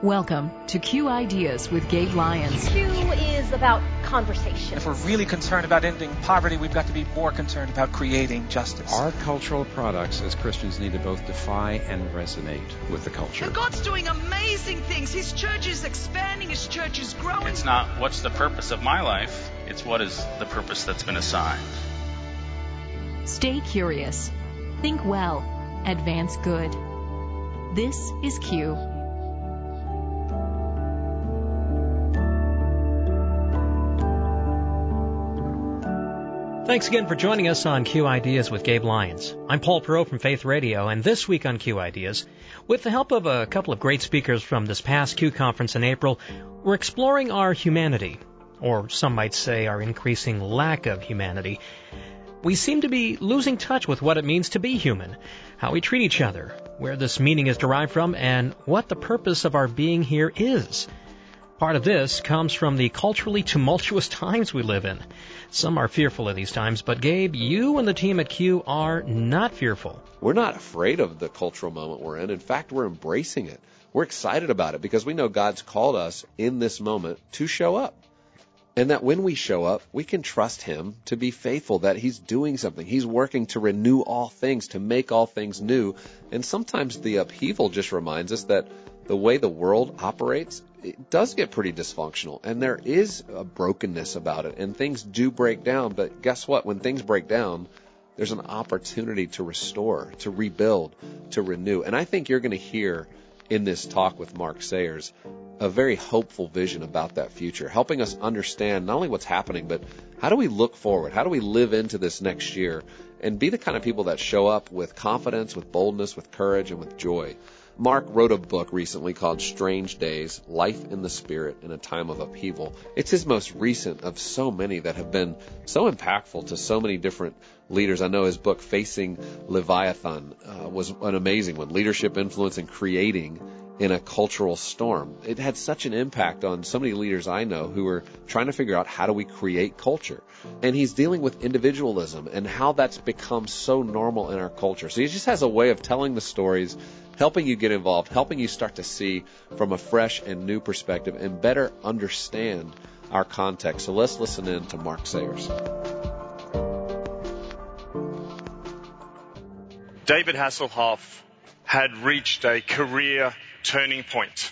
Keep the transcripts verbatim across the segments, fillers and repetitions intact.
Welcome to Q Ideas with Gabe Lyons. Q is about conversation. If we're really concerned about ending poverty, we've got to be more concerned about creating justice. Our cultural products as Christians need to both defy and resonate with the culture. But God's doing amazing things. His church is expanding. His church is growing. It's not what's the purpose of my life. It's what is the purpose that's been assigned. Stay curious. Think well. Advance good. This is Q. Thanks again for joining us on Q Ideas with Gabe Lyons. I'm Paul Perot from Faith Radio, and this week on Q Ideas, with the help of a couple of great speakers from this past Q conference in April, we're exploring our humanity, or some might say our increasing lack of humanity. We seem to be losing touch with what it means to be human, how we treat each other, where this meaning is derived from, and what the purpose of our being here is. Part of this comes from the culturally tumultuous times we live in. Some are fearful of these times, but Gabe, you and the team at Q are not fearful. We're not afraid of the cultural moment we're in. In fact, we're embracing it. We're excited about it because we know God's called us in this moment to show up. And that when we show up, we can trust Him to be faithful, that He's doing something. He's working to renew all things, to make all things new. And sometimes the upheaval just reminds us that the way the world operates, it does get pretty dysfunctional. And there is a brokenness about it. And things do break down. But guess what? When things break down, there's an opportunity to restore, to rebuild, to renew. And I think you're going to hear in this talk with Mark Sayers a very hopeful vision about that future, helping us understand not only what's happening, but how do we look forward? How do we live into this next year and be the kind of people that show up with confidence, with boldness, with courage, and with joy? Mark wrote a book recently called Strange Days, Life in the Spirit in a Time of Upheaval. It's his most recent of so many that have been so impactful to so many different leaders. I know his book, Facing Leviathan, uh, was an amazing one. Leadership, Influence, and Creating in a Cultural Storm. It had such an impact on so many leaders I know who are trying to figure out how do we create culture. And he's dealing with individualism and how that's become so normal in our culture. So he just has a way of telling the stories, helping you get involved, helping you start to see from a fresh and new perspective and better understand our context. So let's listen in to Mark Sayers. David Hasselhoff had reached a career turning point.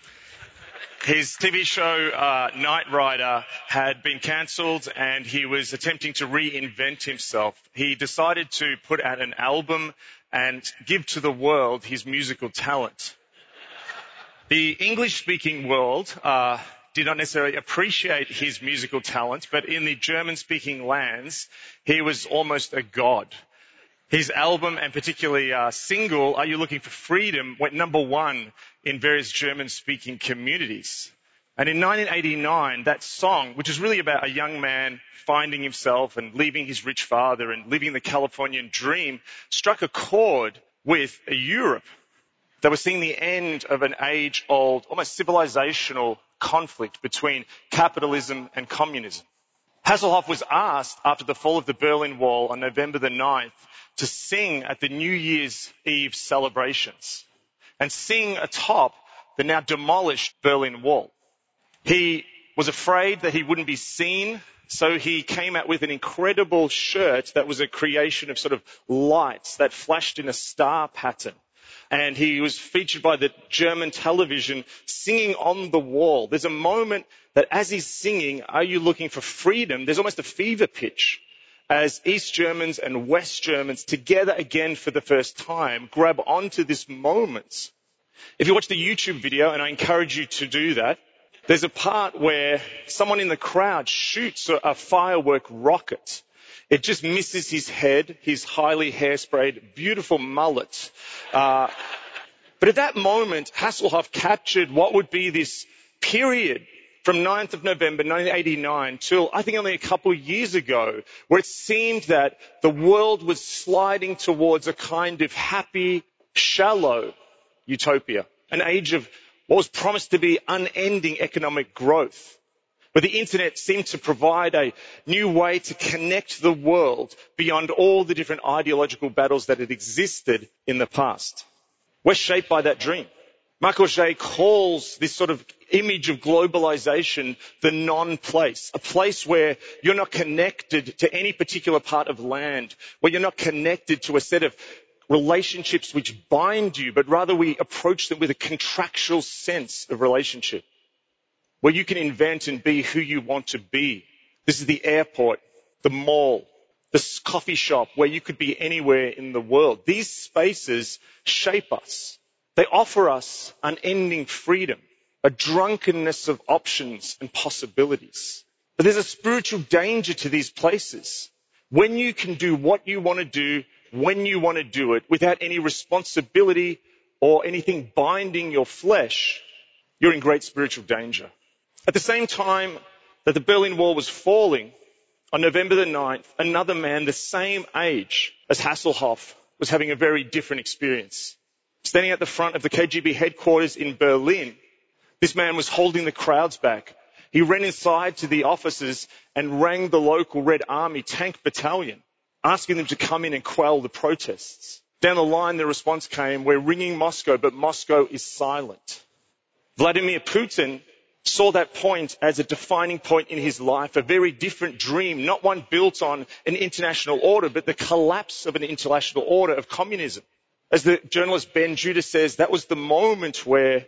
His T V show, uh, Knight Rider, had been cancelled and he was attempting to reinvent himself. He decided to put out an album and give to the world his musical talent. The English-speaking world uh, did not necessarily appreciate his musical talent, but in the German-speaking lands, he was almost a god. His album, and particularly uh, single, Are You Looking for Freedom, went number one in various German-speaking communities. And in nineteen eighty-nine, that song, which is really about a young man finding himself and leaving his rich father and living the Californian dream, struck a chord with a Europe that was seeing the end of an age-old, almost civilizational conflict between capitalism and communism. Hasselhoff was asked after the fall of the Berlin Wall on November the ninth to sing at the New Year's Eve celebrations and sing atop the now demolished Berlin Wall. He was afraid that he wouldn't be seen, so he came out with an incredible shirt that was a creation of sort of lights that flashed in a star pattern. And he was featured by the German television singing on the wall. There's a moment that as he's singing, Are You Looking for Freedom? There's almost a fever pitch as East Germans and West Germans together again for the first time grab onto this moment. If you watch the YouTube video, and I encourage you to do that, there's a part where someone in the crowd shoots a firework rocket. It just misses his head, his highly hairsprayed, beautiful mullet. Uh, but at that moment, Hasselhoff captured what would be this period from ninth of November nineteen eighty-nine till I think only a couple of years ago, where it seemed that the world was sliding towards a kind of happy, shallow utopia, an age of what was promised to be unending economic growth, where the internet seemed to provide a new way to connect the world beyond all the different ideological battles that had existed in the past. We're shaped by that dream. Michael J calls this sort of image of globalization the non-place, a place where you're not connected to any particular part of land, where you're not connected to a set of relationships which bind you, but rather we approach them with a contractual sense of relationship, where you can invent and be who you want to be. This is the airport, the mall, the coffee shop, where you could be anywhere in the world. These spaces shape us. They offer us unending freedom, a drunkenness of options and possibilities. But there's a spiritual danger to these places. When you can do what you want to do, when you want to do it, without any responsibility or anything binding your flesh, you're in great spiritual danger. At the same time that the Berlin Wall was falling, on November the ninth, another man the same age as Hasselhoff was having a very different experience. Standing at the front of the K G B headquarters in Berlin, this man was holding the crowds back. He ran inside to the offices and rang the local Red Army tank battalion, asking them to come in and quell the protests. Down the line, the response came, "We're ringing Moscow, but Moscow is silent." Vladimir Putin saw that point as a defining point in his life, a very different dream, not one built on an international order, but the collapse of an international order of communism. As the journalist Ben Judah says, that was the moment where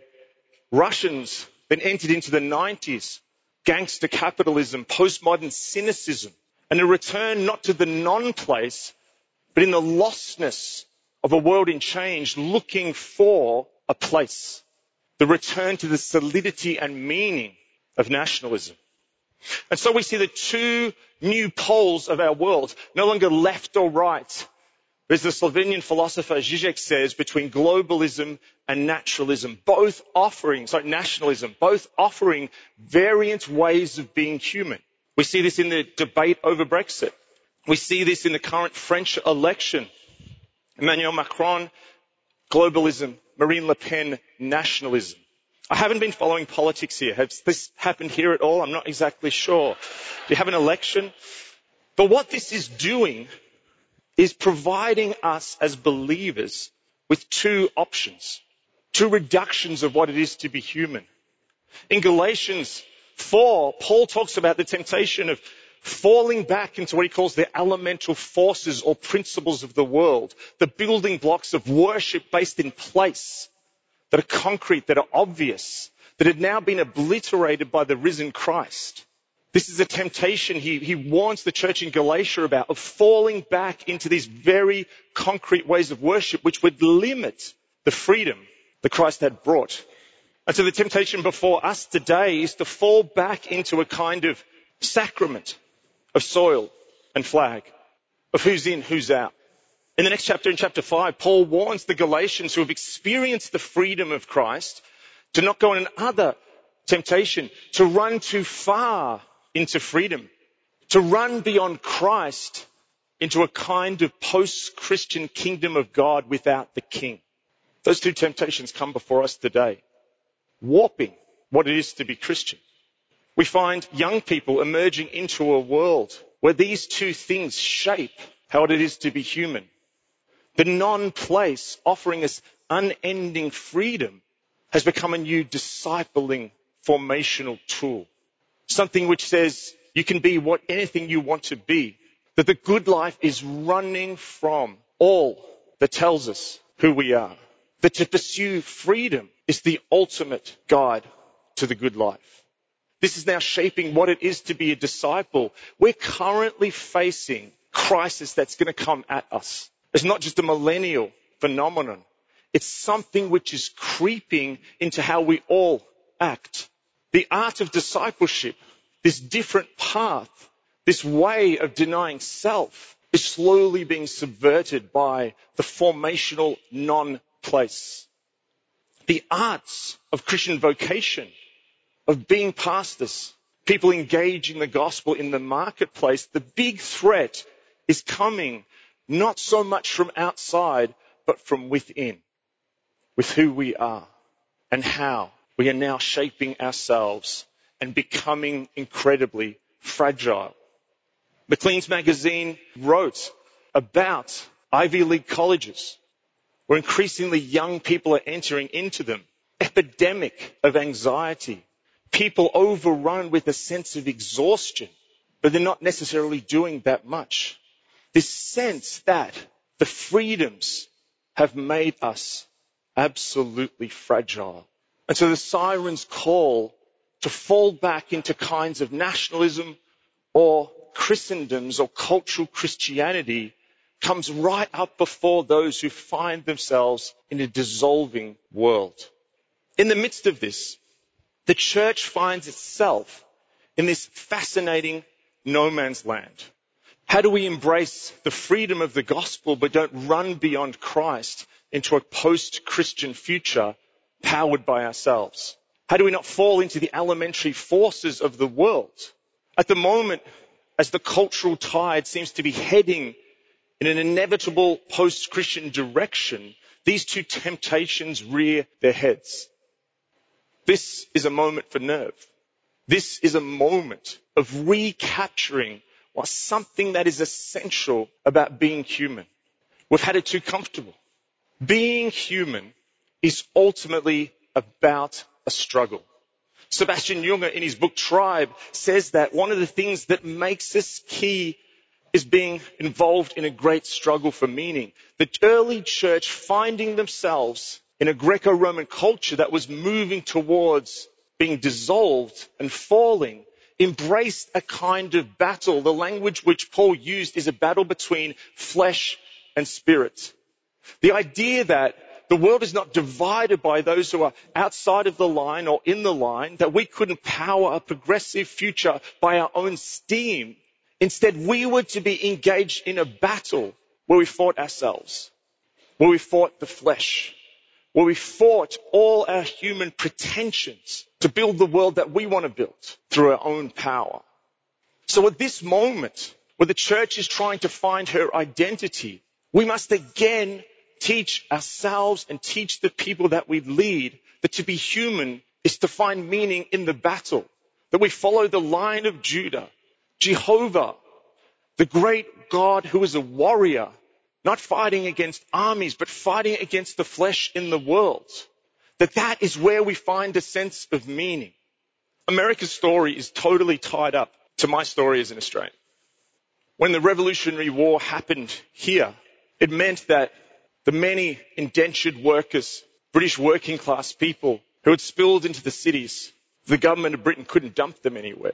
Russians then entered into the nineties, gangster capitalism, postmodern cynicism, and a return not to the non-place, but in the lostness of a world in change, looking for a place. The return to the solidity and meaning of nationalism. And so we see the two new poles of our world, no longer left or right. As the Slovenian philosopher Žižek says, between globalism and naturalism, both offering, sorry, nationalism, both offering variant ways of being human. We see this in the debate over Brexit. We see this in the current French election. Emmanuel Macron, globalism. Marine Le Pen, nationalism. I haven't been following politics here. Has this happened here at all? I'm not exactly sure. Do you have an election? But what this is doing is providing us as believers with two options, two reductions of what it is to be human. In Galatians four, Paul talks about the temptation of falling back into what he calls the elemental forces or principles of the world, the building blocks of worship based in place, that are concrete, that are obvious, that had now been obliterated by the risen Christ. This is a temptation he, he warns the church in Galatia about, of falling back into these very concrete ways of worship which would limit the freedom that Christ had brought. And so the temptation before us today is to fall back into a kind of sacrament of soil and flag, of who's in, who's out. In the next chapter, in chapter five, Paul warns the Galatians who have experienced the freedom of Christ to not go on another temptation, to run too far into freedom, to run beyond Christ into a kind of post-Christian kingdom of God without the king. Those two temptations come before us today, warping what it is to be Christian. We find young people emerging into a world where these two things shape how it is to be human. The non-place offering us unending freedom has become a new discipling formational tool. Something which says you can be what anything you want to be. That the good life is running from all that tells us who we are. That to pursue freedom is the ultimate guide to the good life. This is now shaping what it is to be a disciple. We're currently facing crisis that's going to come at us. It's not just a millennial phenomenon. It's something which is creeping into how we all act. The art of discipleship, this different path, this way of denying self, is slowly being subverted by the formational non-place. The arts of Christian vocation, of being pastors, people engaging the gospel in the marketplace, the big threat is coming not so much from outside, but from within, with who we are and how we are now shaping ourselves and becoming incredibly fragile. Maclean's magazine wrote about Ivy League colleges, where increasingly young people are entering into them. epidemic of anxiety, people overrun with a sense of exhaustion, but they're not necessarily doing that much. This sense that the freedoms have made us absolutely fragile. And so the sirens call to fall back into kinds of nationalism or Christendoms or cultural Christianity comes right up before those who find themselves in a dissolving world. In the midst of this, the church finds itself in this fascinating no man's land. How do we embrace the freedom of the gospel but don't run beyond Christ into a post-Christian future powered by ourselves? How do we not fall into the elementary forces of the world? At the moment, as the cultural tide seems to be heading in an inevitable post-Christian direction, these two temptations rear their heads. This is a moment for nerve. This is a moment of recapturing something that is essential about being human. We've had it too comfortable. Being human is ultimately about a struggle. Sebastian Junger, in his book Tribe, says that one of the things that makes us key is being involved in a great struggle for meaning. The early church, finding themselves in a Greco-Roman culture that was moving towards being dissolved and falling, embraced a kind of battle. The language which Paul used is a battle between flesh and spirit. The idea that the world is not divided by those who are outside of the line or in the line, that we couldn't power a progressive future by our own steam. Instead, we were to be engaged in a battle where we fought ourselves, where we fought the flesh, where we fought all our human pretensions to build the world that we want to build through our own power. So at this moment, where the church is trying to find her identity, we must again teach ourselves and teach the people that we lead that to be human is to find meaning in the battle, that we follow the line of Judah, Jehovah, the great God who is a warrior, not fighting against armies, but fighting against the flesh in the world. That that is where we find a sense of meaning. America's story is totally tied up to my story as an Australian. When the Revolutionary War happened here, it meant that the many indentured workers, British working class people who had spilled into the cities, the government of Britain couldn't dump them anywhere.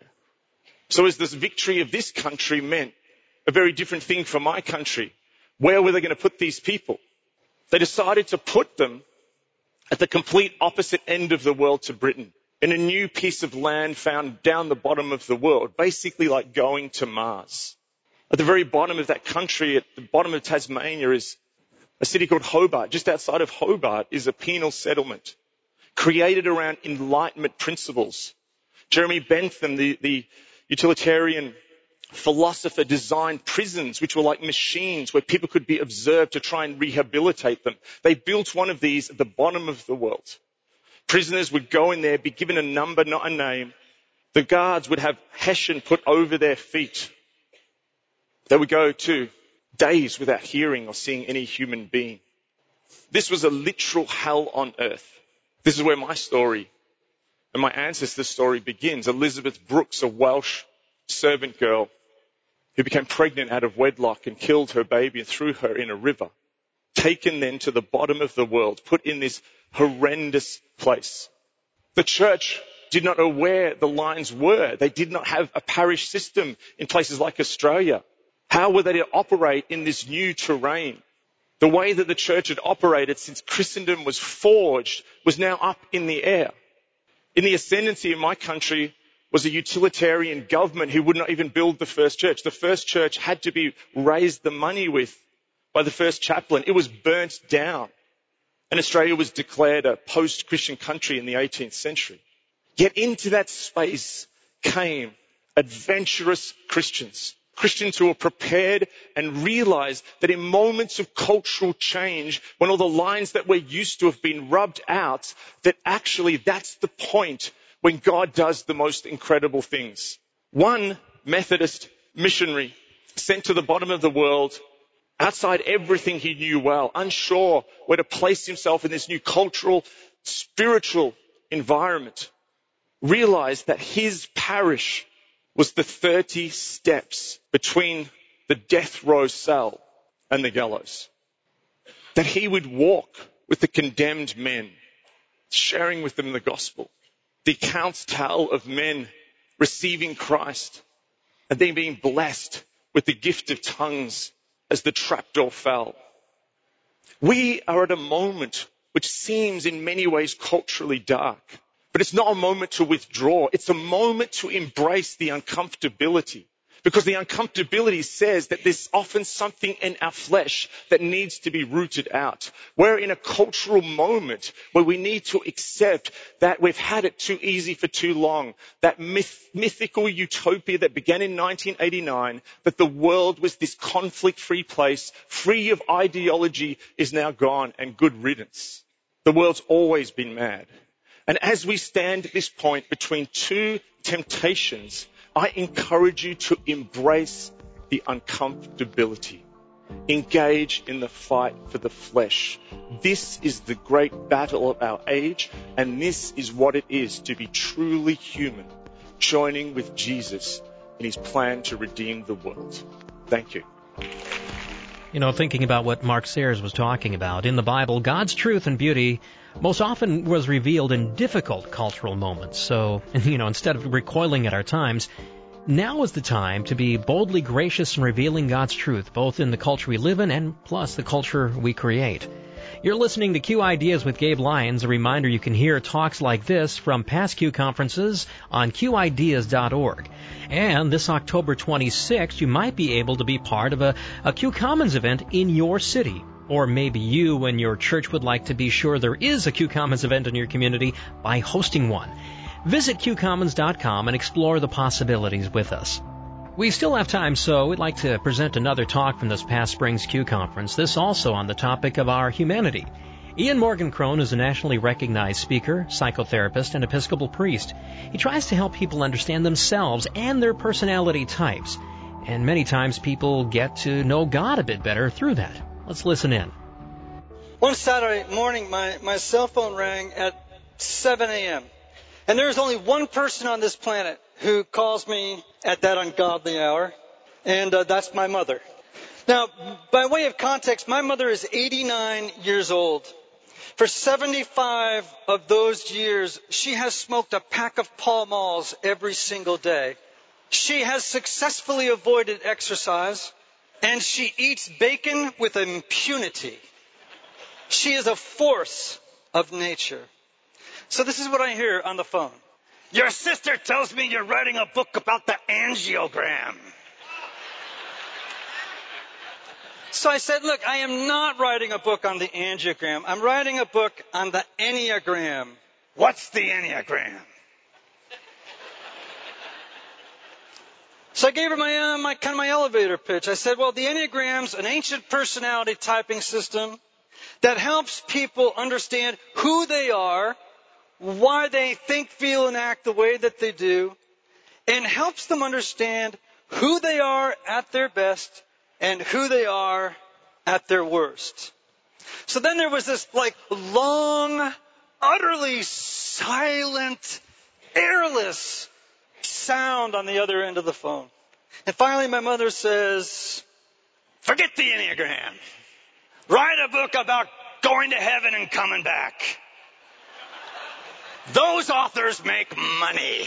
So as this victory of this country meant a very different thing for my country, where were they going to put these people? They decided to put them at the complete opposite end of the world to Britain, in a new piece of land found down the bottom of the world, basically like going to Mars. At the very bottom of that country, at the bottom of Tasmania, is a city called Hobart. Just outside of Hobart is a penal settlement created around Enlightenment principles. Jeremy Bentham, the, the utilitarian philosopher, designed prisons which were like machines where people could be observed to try and rehabilitate them. They built one of these at the bottom of the world. Prisoners would go in there, be given a number, not a name. The guards would have hessian put over their feet. They would go to days without hearing or seeing any human being. This was a literal hell on earth. This is where my story and my ancestors' story begins. Elizabeth Brooks, a Welsh servant girl who became pregnant out of wedlock and killed her baby and threw her in a river. Taken then to the bottom of the world, put in this horrendous place. The church did not know where the lines were. They did not have a parish system in places like Australia. How were they to operate in this new terrain? The way that the church had operated since Christendom was forged was now up in the air. In the ascendancy of my country was a utilitarian government who would not even build the first church. The first church had to be raised the money with by the first chaplain. It was burnt down. And Australia was declared a post-Christian country in the eighteenth century. Yet into that space came adventurous Christians. Christians who were prepared and realized that in moments of cultural change, when all the lines that we're used to have been rubbed out, that actually that's the point when God does the most incredible things. One Methodist missionary sent to the bottom of the world, outside everything he knew well, unsure where to place himself in this new cultural spiritual environment, realized that his parish was the thirty steps between the death row cell and the gallows. That he would walk with the condemned men, sharing with them the gospel. The accounts tell of men receiving Christ and then being blessed with the gift of tongues as the trapdoor fell. We are at a moment which seems in many ways culturally dark, but it's not a moment to withdraw. It's a moment to embrace the uncomfortability, because the uncomfortability says that there's often something in our flesh that needs to be rooted out. We're in a cultural moment where we need to accept that we've had it too easy for too long. That myth, mythical utopia that began in nineteen eighty-nine, that the world was this conflict-free place, free of ideology, is now gone, and good riddance. The world's always been mad. And as we stand at this point between two temptations, I encourage you to embrace the uncomfortability. Engage in the fight for the flesh. This is the great battle of our age, and this is what it is to be truly human, joining with Jesus in his plan to redeem the world. Thank you. You know, thinking about what Mark Sayers was talking about, in the Bible, God's truth and beauty most often was revealed in difficult cultural moments. So, you know, instead of recoiling at our times, now is the time to be boldly gracious in revealing God's truth, both in the culture we live in and plus the culture we create. You're listening to Q Ideas with Gabe Lyons. A reminder, you can hear talks like this from past Q conferences on Q ideas dot org. And this October twenty-sixth, you might be able to be part of a, a Q Commons event in your city. Or maybe you and your church would like to be sure there is a Q Commons event in your community by hosting one. Visit Q commons dot com and explore the possibilities with us. We still have time, so we'd like to present another talk from this past spring's Q Conference, this also on the topic of our humanity. Ian Morgan Crone is a nationally recognized speaker, psychotherapist, and Episcopal priest. He tries to help people understand themselves and their personality types, and many times people get to know God a bit better through that. Let's listen in. One Saturday morning, my, my cell phone rang at seven a.m., and there is only one person on this planet who calls me at that ungodly hour, and uh, that's my mother. Now, by way of context, my mother is eighty-nine years old. For seventy-five of those years, she has smoked a pack of Pall Malls every single day. She has successfully avoided exercise, and she eats bacon with impunity. She is a force of nature. So this is what I hear on the phone. Your sister tells me you're writing a book about the angiogram. So I said, look, I am not writing a book on the angiogram. I'm writing a book on the Enneagram. What's the Enneagram? So I gave her my, uh, my kind of my elevator pitch. I said, well, the Enneagram's an ancient personality typing system that helps people understand who they are, why they think, feel, and act the way that they do, and helps them understand who they are at their best and who they are at their worst. So then there was this like long, utterly silent, airless sound on the other end of the phone. And finally my mother says, forget the Enneagram. Write a book about going to heaven and coming back. Those authors make money.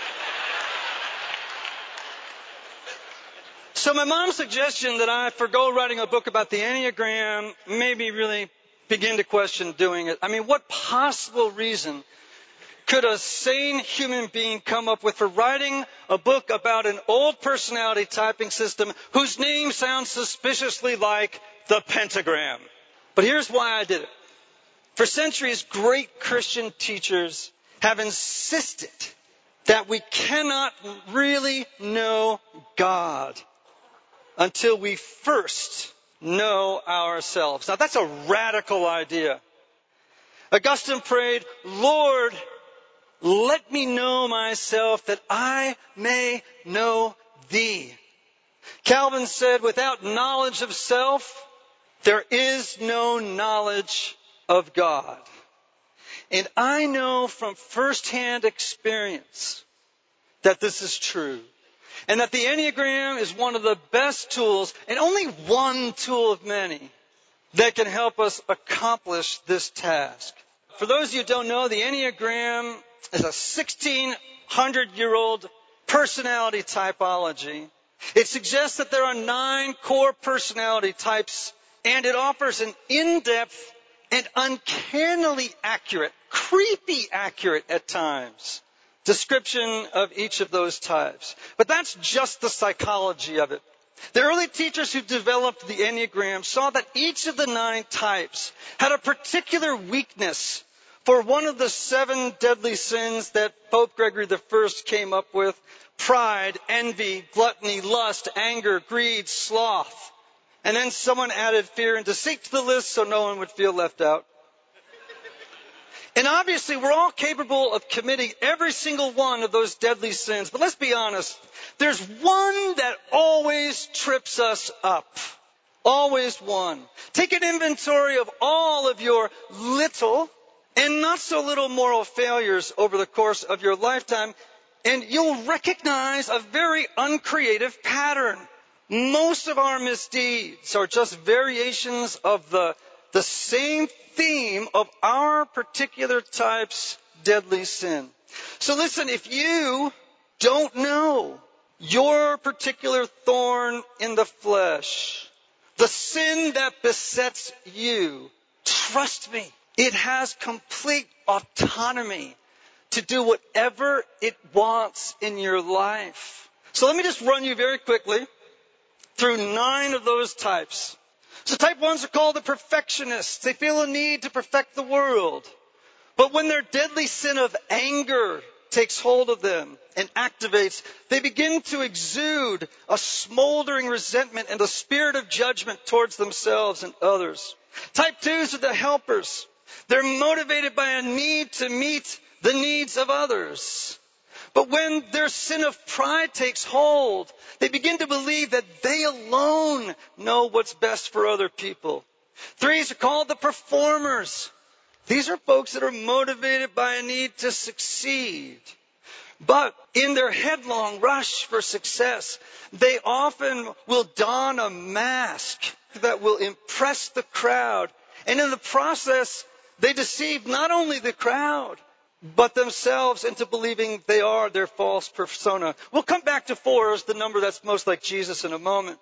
So my mom's suggestion that I forgo writing a book about the Enneagram made me really begin to question doing it. I mean, what possible reason could a sane human being come up with for writing a book about an old personality typing system whose name sounds suspiciously like the pentagram? But here's why I did it. For centuries, great Christian teachers have insisted that we cannot really know God until we first know ourselves. Now, that's a radical idea. Augustine prayed, Lord, let me know myself that I may know thee. Calvin said, without knowledge of self, there is no knowledge of God. And I know from firsthand experience that this is true. And that the Enneagram is one of the best tools, and only one tool of many, that can help us accomplish this task. For those of you who don't know, the Enneagram is a sixteen hundred year old personality typology. It suggests that there are nine core personality types, and it offers an in-depth and uncannily accurate, creepy accurate at times, description of each of those types. But that's just the psychology of it. The early teachers who developed the Enneagram saw that each of the nine types had a particular weakness for one of the seven deadly sins that Pope Gregory the First came up with: pride, envy, gluttony, lust, anger, greed, sloth. And then someone added fear and deceit to the list so no one would feel left out. And obviously, we're all capable of committing every single one of those deadly sins. But let's be honest, there's one that always trips us up. Always one. Take an inventory of all of your little and not so little moral failures over the course of your lifetime, and you'll recognize a very uncreative pattern. Most of our misdeeds are just variations of the, the same theme of our particular type's deadly sin. So listen, if you don't know your particular thorn in the flesh, the sin that besets you, trust me, it has complete autonomy to do whatever it wants in your life. So let me just run you very quickly through nine of those types. So type ones are called the perfectionists. They feel a need to perfect the world. But when their deadly sin of anger takes hold of them and activates, they begin to exude a smoldering resentment and a spirit of judgment towards themselves and others. Type twos are the helpers. They're motivated by a need to meet the needs of others. But when their sin of pride takes hold, they begin to believe that they alone know what's best for other people. Threes are called the performers. These are folks that are motivated by a need to succeed. But in their headlong rush for success, they often will don a mask that will impress the crowd. And in the process, they deceive not only the crowd, but themselves into believing they are their false persona. We'll come back to four as the number that's most like Jesus in a moment.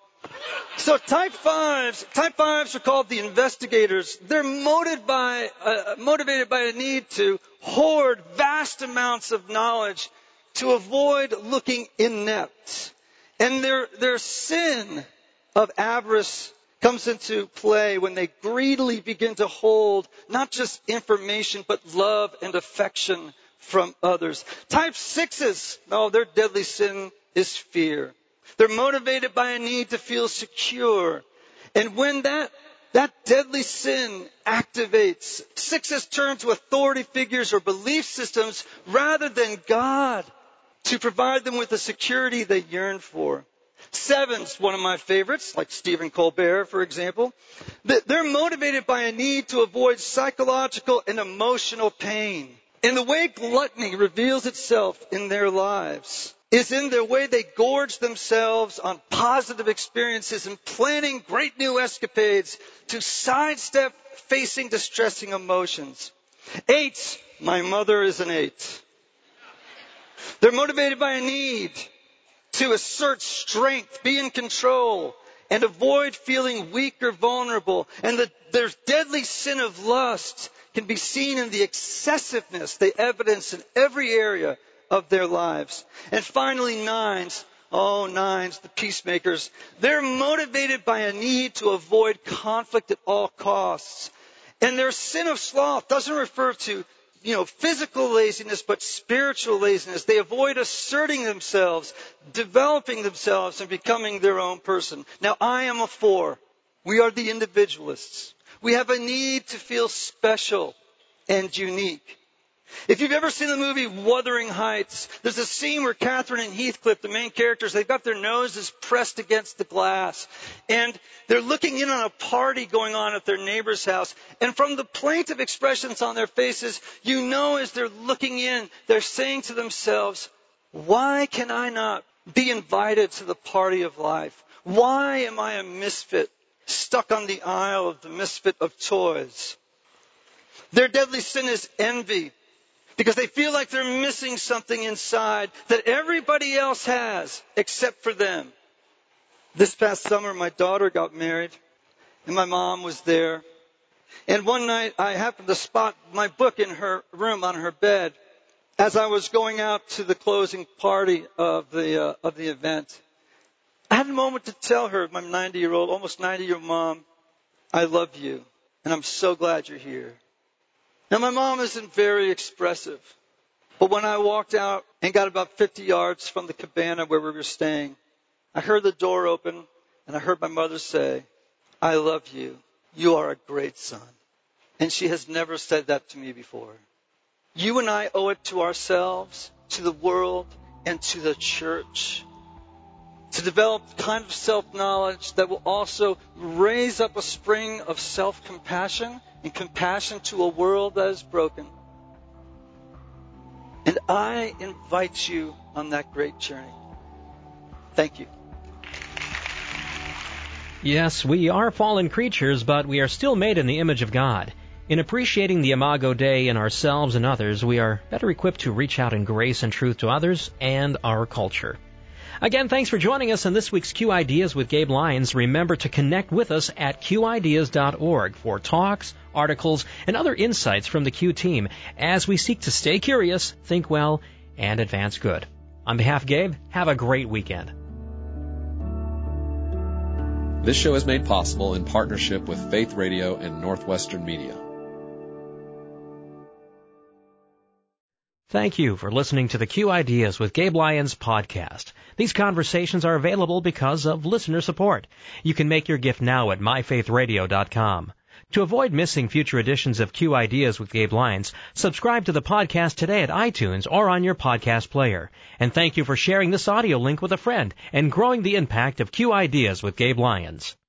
So type fives, type fives are called the investigators. They're motivated by, uh, motivated by a need to hoard vast amounts of knowledge to avoid looking inept. And their, their sin of avarice comes into play when they greedily begin to hold not just information, but love and affection from others. Type sixes, no, their deadly sin is fear. They're motivated by a need to feel secure. And when that, that deadly sin activates, sixes turn to authority figures or belief systems rather than God to provide them with the security they yearn for. Sevens, one of my favorites, like Stephen Colbert, for example, they're motivated by a need to avoid psychological and emotional pain. And the way gluttony reveals itself in their lives is in the way they gorge themselves on positive experiences and planning great new escapades to sidestep facing distressing emotions. Eights, my mother is an eight. They're motivated by a need to assert strength, be in control, and avoid feeling weak or vulnerable. And the, their deadly sin of lust can be seen in the excessiveness they evidence in every area of their lives. And finally, nines. Oh, nines, the peacemakers. They're motivated by a need to avoid conflict at all costs. And their sin of sloth doesn't refer to you know, physical laziness, but spiritual laziness. They avoid asserting themselves, developing themselves, and becoming their own person. Now, I am a four. We are the individualists. We have a need to feel special and unique. If you've ever seen the movie Wuthering Heights, there's a scene where Catherine and Heathcliff, the main characters, they've got their noses pressed against the glass. And they're looking in on a party going on at their neighbor's house. And from the plaintive expressions on their faces, you know as they're looking in, they're saying to themselves, why can I not be invited to the party of life? Why am I a misfit, stuck on the aisle of the misfit of toys? Their deadly sin is envy, because they feel like they're missing something inside that everybody else has except for them. This past summer, my daughter got married, and my mom was there. And one night, I happened to spot my book in her room on her bed as I was going out to the closing party of the uh, of the event. I had a moment to tell her, my ninety-year-old, almost ninety-year-old mom, I love you, and I'm so glad you're here. Now, my mom isn't very expressive, but when I walked out and got about fifty yards from the cabana where we were staying, I heard the door open, and I heard my mother say, I love you. You are a great son. And she has never said that to me before. You and I owe it to ourselves, to the world, and to the church to develop the kind of self-knowledge that will also raise up a spring of self-compassion and compassion to a world that is broken. And I invite you on that great journey. Thank you. Yes, we are fallen creatures, but we are still made in the image of God. In appreciating the Imago Dei in ourselves and others, we are better equipped to reach out in grace and truth to others and our culture. Again, thanks for joining us on this week's Q Ideas with Gabe Lyons. Remember to connect with us at q ideas dot org for talks, articles, and other insights from the Q team as we seek to stay curious, think well, and advance good. On behalf of Gabe, have a great weekend. This show is made possible in partnership with Faith Radio and Northwestern Media. Thank you for listening to the Q Ideas with Gabe Lyons podcast. These conversations are available because of listener support. You can make your gift now at my faith radio dot com. To avoid missing future editions of Q Ideas with Gabe Lyons, subscribe to the podcast today at iTunes or on your podcast player. And thank you for sharing this audio link with a friend and growing the impact of Q Ideas with Gabe Lyons.